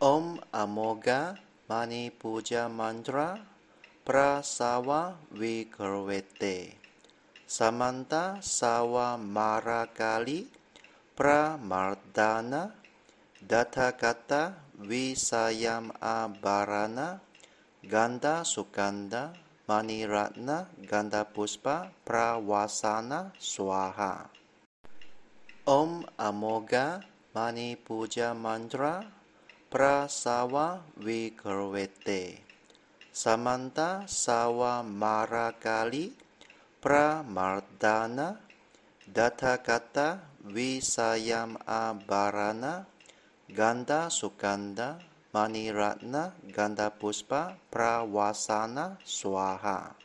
Om Amoga Mani Puja Mantra Prasawa Vikarvete Samanta Sawa Marakali Pramardana Datakata Visayam Abarana Ganda Sukanda Maniratna Ganda Puspa Prawasana Swaha. Om Amoga Mani Puja Mantra Prasawa Vikarvete Samanta Sawa Marakali Pramardana Datakata Visayam Abarana Ganda Sukanda Maniratna Ganda Puspa Prawasana Swaha.